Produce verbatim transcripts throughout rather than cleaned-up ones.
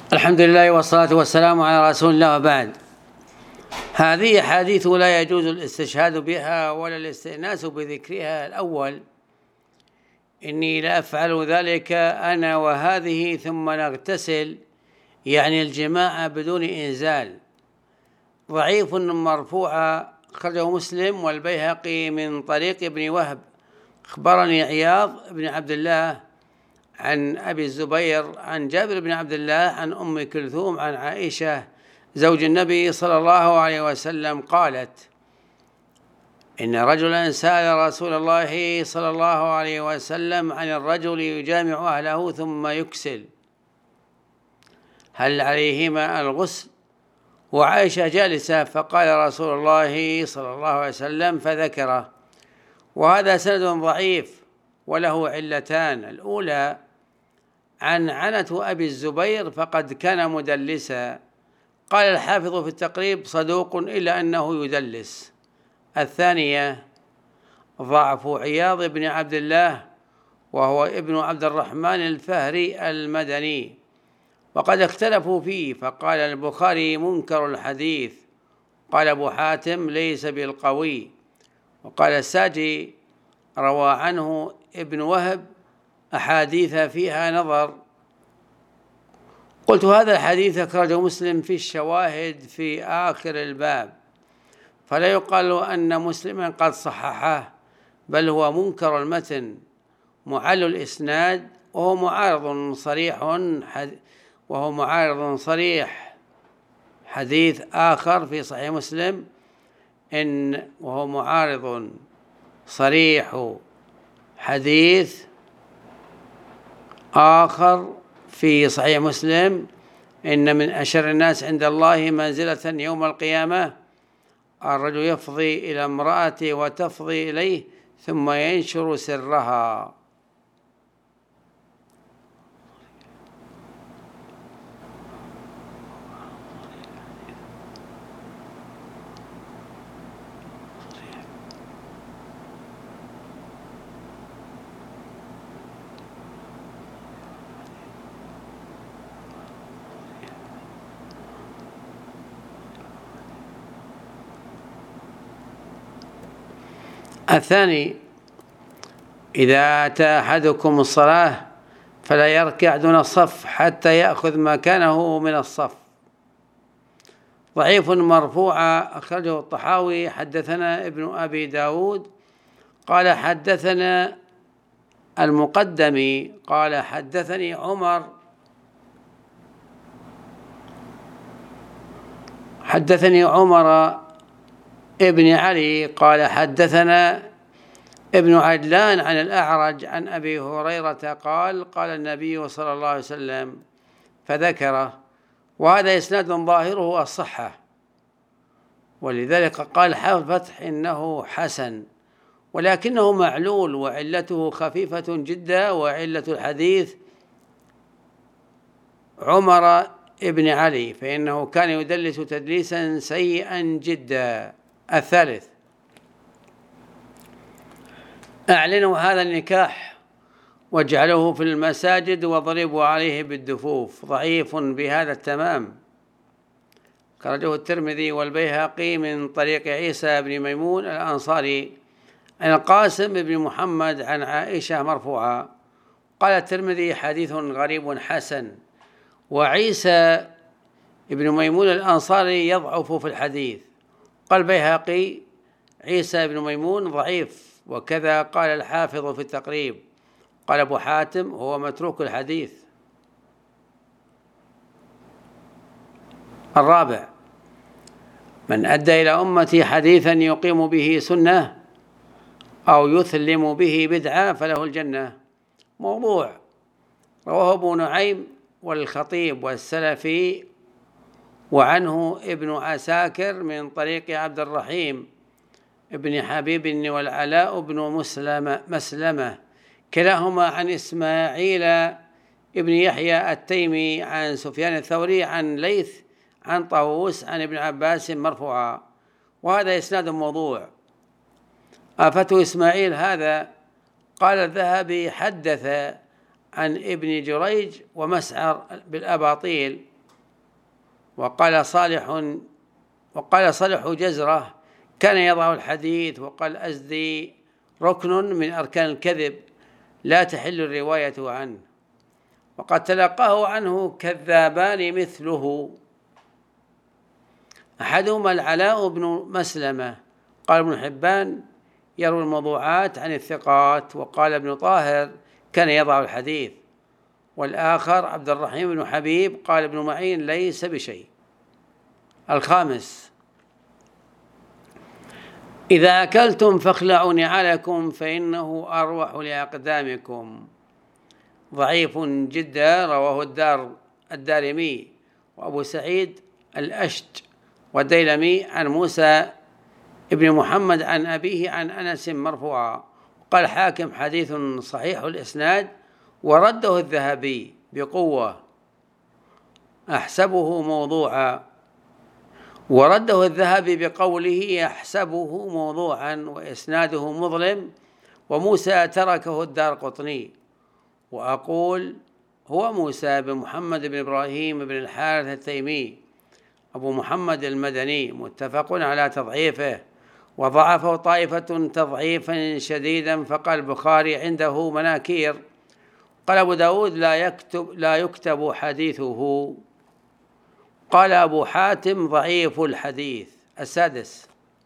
الحمد لله والصلاة والسلام على رسول الله، وبعد. هذه حديث لا يجوز الاستشهاد بها ولا الاستئناس بذكرها. الأول: إني لا أفعل ذلك أنا وهذه ثم نغتسل، يعني الجماعة بدون إنزال. ضعيف مرفوعة، أخرجه مسلم والبيهقي من طريق ابن وهب. أخبرني عياض بن عبد الله عن أبي الزبير عن جابر بن عبد الله عن أم كلثوم عن عائشة زوج النبي صلى الله عليه وسلم قالت: إن رجلا سأل رسول الله صلى الله عليه وسلم عن الرجل يجامع أهله ثم يكسل، هل عليهما الغسل؟ وعائشة جالسة، فقال رسول الله صلى الله عليه وسلم فذكره. وهذا سند ضعيف وله علتان: الأولى عن عنة أبي الزبير فقد كان مدلسا، قال الحافظ في التقريب صدوق إلا أنه يدلس. الثانية ضعف عياض بن عبد الله، وهو ابن عبد الرحمن الفهري المدني، وقد اختلفوا فيه، فقال البخاري منكر الحديث، قال أبو حاتم ليس بالقوي، وقال الساجي روى عنه ابن وهب أحاديث فيها نظر. قلت: هذا الحديث أخرجه مسلم في الشواهد في آخر الباب، فلا يقال أن مسلما قد صححه، بل هو منكر المتن معل الإسناد، وهو معارض صريح وهو معارض صريح حديث آخر في صحيح مسلم إن وهو معارض صريح حديث آخر في صحيح مسلم إن من أشر الناس عند الله منزلة يوم القيامة الرجل يفضي إلى امرأته وتفضي إليه ثم ينشر سرها. الثاني: إذا أتى أحدكم الصلاة فلا يركع دون الصف حتى يأخذ مكانه من الصف. ضعيف مرفوعة، أخرجه الطحاوي. حدثنا ابن أبي داود قال حدثنا المقدمي قال حدثني عمر حدثني عمر ابن علي قال حدثنا ابن عجلان عن الأعرج عن أبي هريرة قال: قال النبي صلى الله عليه وسلم فذكره. وهذا إسناد ظاهره الصحة، ولذلك قال حافظ فتح إنه حسن، ولكنه معلول وعلته خفيفة جدا. وعلة الحديث عمر ابن علي، فإنه كان يدلس تدليسا سيئا جدا. الثالث: أعلنوا هذا النكاح واجعلوه في المساجد واضربوا عليه بالدفوف. ضعيف بهذا التمام، خرجه الترمذي والبيهقي من طريق عيسى بن ميمون الأنصاري عن القاسم بن محمد عن عائشة مرفوعة. قال الترمذي حديث غريب حسن. وعيسى بن ميمون الأنصاري يضعف في الحديث. قال البيهقي عيسى بن ميمون ضعيف، وكذا قال الحافظ في التقريب. قال أبو حاتم هو متروك الحديث. الرابع: من أدى إلى أمتي حديثا يقيم به سنة أو يثلم به بدعة فله الجنة. موضوع، رواه ابو نعيم والخطيب والسلفي، وعنه ابن عساكر من طريق عبد الرحيم ابن حبيب والعلاء بن مسلمة, مسلمة كلاهما عن إسماعيل ابن يحيى التيمي عن سفيان الثوري عن ليث عن طاووس عن ابن عباس مرفوعا. وهذا إسناد موضوع. آفة إسماعيل هذا قال الذهبي حدث عن ابن جريج ومسعر بالأباطيل، وقال صالح وقال صالح جزرة كان يضع الحديث، وقال أزدي ركن من أركان الكذب لا تحل الرواية عنه، وقد تلقاه عنه كذابان مثله، أحدهما العلاء بن مسلمة قال ابن حبان يروي الموضوعات عن الثقات، وقال ابن طاهر كان يضع الحديث، والآخر عبد الرحيم بن حبيب قال ابن معين ليس بشيء. الخامس: إذا أكلتم فاخلعوا نعالكم فإنه أروح لأقدامكم. ضعيف جدا، رواه الدار الدارمي وأبو سعيد الأشج والديلمي عن موسى ابن محمد عن أبيه عن أنس مرفوعا. قال حاكم حديث صحيح الإسناد، ورده الذهبي بقوة، أحسبه موضوعا، ورده الذهبي بقوله يحسبه موضوعا وإسناده مظلم، وموسى تركه الدارقطني. وأقول هو موسى بن محمد بن إبراهيم بن الحارث التيمي أبو محمد المدني، متفق على تضعيفه، وضعفه طائفة تضعيفا شديدا، فقال البخاري عنده مناكير. قال أبو داود لا يكتب, لا يكتب حديثه. قال أبو حاتم ضعيف الحديث. السادس: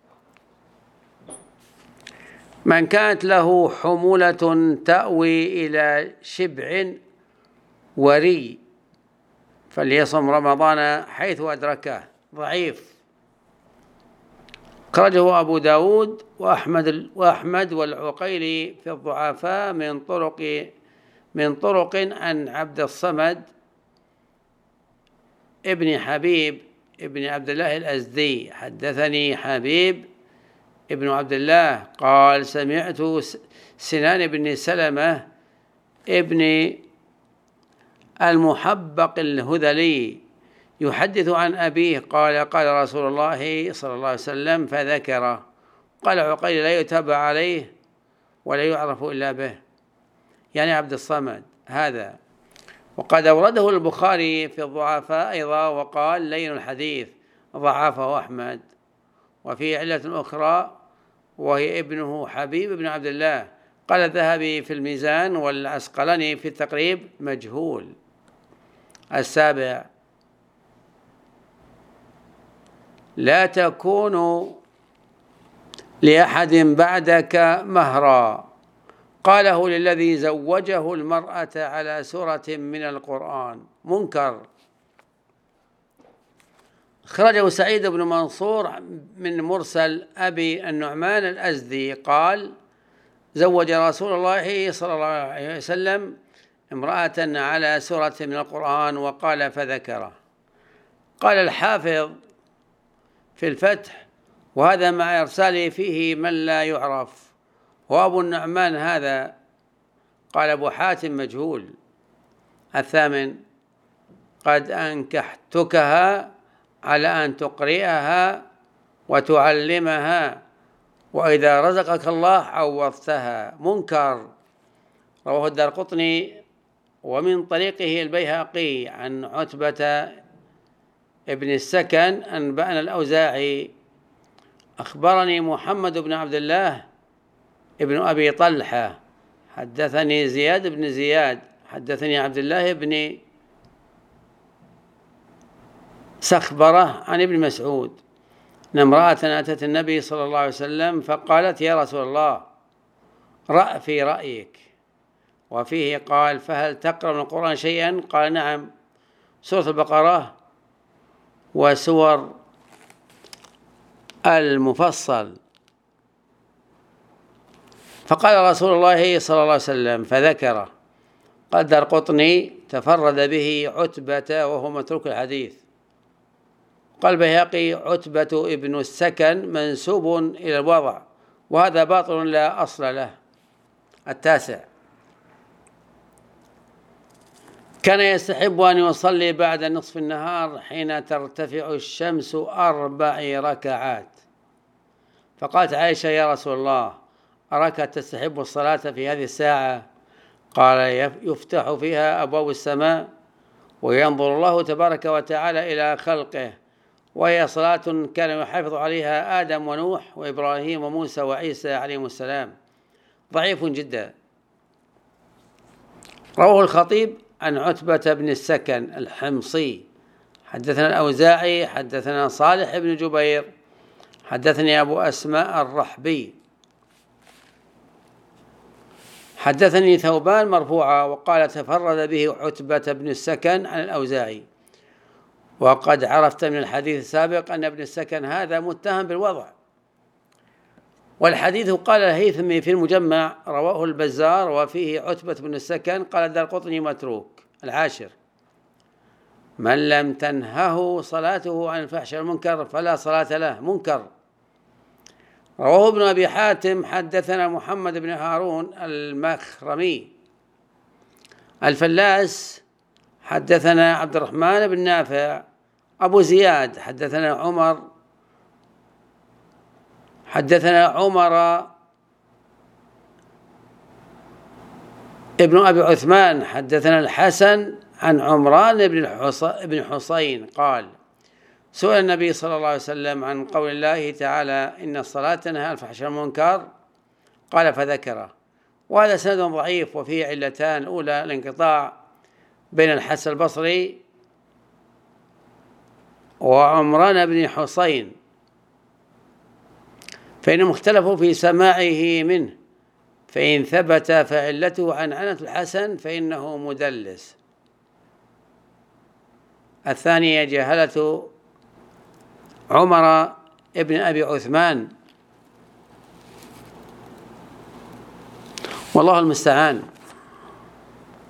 من كانت له حمولة تأوي إلى شبع وري فليصم رمضان حيث أدركه. ضعيف، أخرجه أبو داود وأحمد وأحمد والعقيلي في الضعفاء من طرق من طرق عن عبد الصمد ابن حبيب ابن عبد الله الأزدي حدثني حبيب ابن عبد الله قال سمعت سنان بن سلمة ابن المحبق الهذلي يحدث عن أبيه قال قال رسول الله صلى الله عليه وسلم فذكره. قال عقيل لا يتابع عليه ولا يعرف إلا به، يعني عبد الصمد هذا. وقد أورده البخاري في الضعفاء أيضا وقال لين الحديث، ضعفه أحمد. وفي علة أخرى وهي ابنه حبيب بن عبد الله. قال الذهبي في الميزان والعسقلاني في التقريب مجهول. السابع: لا تكون لأحد بعدك مهرا، قاله للذي زوجه المرأة على سورة من القرآن. منكر. أخرجه سعيد بن منصور من مرسل أبي النعمان الأزدي قال زوج رسول الله صلى الله عليه وسلم امرأة على سورة من القرآن وقال فذكره. قال الحافظ في الفتح وهذا مع إرساله فيه من لا يعرف، وأبو النعمان هذا. قال أبو حاتم مجهول. الثامن: قد أنكحتكها على أن تقرئها وتعلمها، وإذا رزقك الله عوضتها. منكر. رواه الدارقطني ومن طريقه البيهقي عن عتبة ابن السكن أنبأنا الأوزاعي أخبرني محمد بن عبد الله ابن أبي طلحة حدثني زياد بن زياد حدثني عبد الله بن سخبرة عن ابن مسعود أن امرأة أتت النبي صلى الله عليه وسلم فقالت يا رسول الله رأ في رأيك، وفيه قال فهل تقرأ من القرآن شيئا؟ قال نعم، سورة البقرة وسور المفصل. فقال رسول الله صلى الله عليه وسلم فذكره. قال الدارقطني تفرد به عتبة وهو متروك الحديث. قال البيهقي عتبة ابن السكن منسوب إلى الوضع، وهذا باطل لا أصل له. التاسع: كان يستحب أن يصلي بعد نصف النهار حين ترتفع الشمس أربع ركعات. فقالت عائشة يا رسول الله أراك تستحب الصلاة في هذه الساعة؟ قال يفتح فيها أبواب السماء وينظر الله تبارك وتعالى إلى خلقه، وهي صلاة كان يحافظ عليها آدم ونوح وإبراهيم وموسى وعيسى عليهم السلام، ضعيف جدا. رواه الخطيب عن عتبة بن السكن الحمصي حدثنا الأوزاعي حدثنا صالح بن جبير حدثني أبو أسماء الرحبي حدثني ثوبان مرفوعا، وقال تفرد به عتبة بن السكن عن الأوزاعي. وقد عرفت من الحديث السابق أن ابن السكن هذا متهم بالوضع. والحديث قال الهيثمي في المجمع رواه البزار وفيه عتبة بن السكن، قال الدارقطني متروك. العاشر: من لم تنهه صلاته عن الفحش والمنكر فلا صلاة له. منكر. رواه ابن أبي حاتم حدثنا محمد بن هارون المخرمي الفلاس حدثنا عبد الرحمن بن نافع أبو زياد حدثنا عمر حدثنا عمر ابن أبي عثمان حدثنا الحسن عن عمران بن حصين قال: سئل النبي صلى الله عليه وسلم عن قول الله تعالى إن الصلاة تنهى عن الفحشاء والمنكر، قال فذكره. وهذا سند ضعيف وفيه علتان: الأولى الانقطاع بين الحسن البصري وعمران بن حصين، فإنهم اختلفوا في سماعه منه، فإن ثبت فعلته عن عنة الحسن فإنه مدلس. الثانية جهالة عمر ابن أبي عثمان، والله المستعان.